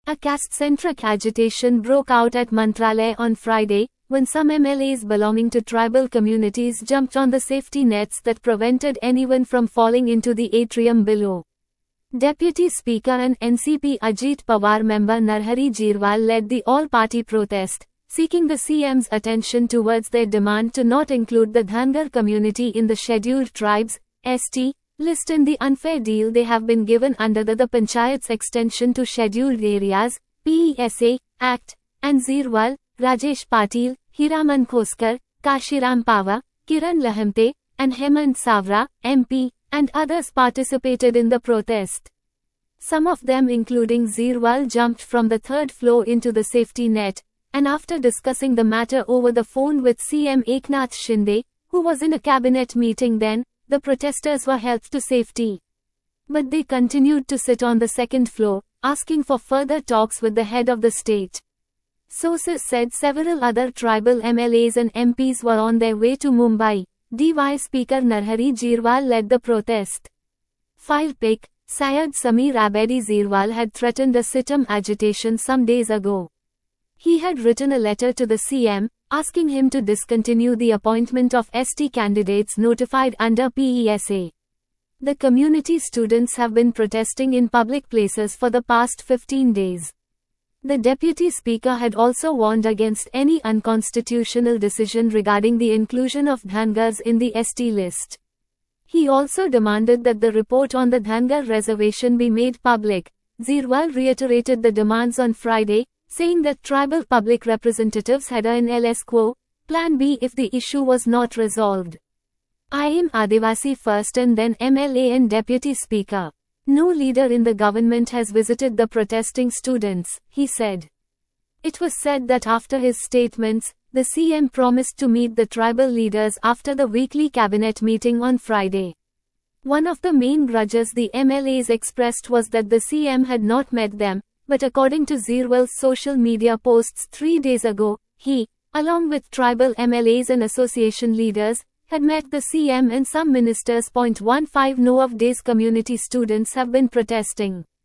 A caste-centric agitation broke out at Mantralaya on Friday, when some MLAs belonging to tribal communities jumped on the safety nets that prevented anyone from falling into the atrium below. Deputy Speaker and NCP Ajit Pawar member Narhari Jirwal led the all-party protest, seeking the CM's attention towards their demand to not include the Dhangar community in the Scheduled Tribes (ST) list in the unfair deal they have been given under the Panchayat's Extension to Scheduled Areas (PESA) Act, and Jirwal, Rajesh Patil, Hiraman Khoskar, Kashiram Pava, Kiran Lahamte, and Hemant Savra, MP, and others participated in the protest. Some of them including Jirwal jumped from the third floor into the safety net, and after discussing the matter over the phone with CM Eknath Shinde, who was in a cabinet meeting then, the protesters were helped to safety. But they continued to sit on the second floor, asking for further talks with the head of the state. Sources said several other tribal MLAs and MPs were on their way to Mumbai. DY Speaker Narhari Jirwal led the protest. File pic, Syed Samir Abedi Jirwal had threatened a sit-in agitation some days ago. He had written a letter to the CM, asking him to discontinue the appointment of ST candidates notified under PESA. The community students have been protesting in public places for the past 15 days. The Deputy Speaker had also warned against any unconstitutional decision regarding the inclusion of Dhangars in the ST list. He also demanded that the report on the Dhangar reservation be made public. Jirwal reiterated the demands on Friday, saying that tribal public representatives had an LS quo, Plan B if the issue was not resolved. I am Adivasi first and then MLA and Deputy Speaker. No leader in the government has visited the protesting students, he said. It was said that after his statements, the CM promised to meet the tribal leaders after the weekly cabinet meeting on Friday. One of the main grudges the MLAs expressed was that the CM had not met them, but according to Jirwal's social media posts 3 days ago, he, along with tribal MLAs and association leaders, had met the CM and some ministers. 15 No of days community students have been protesting.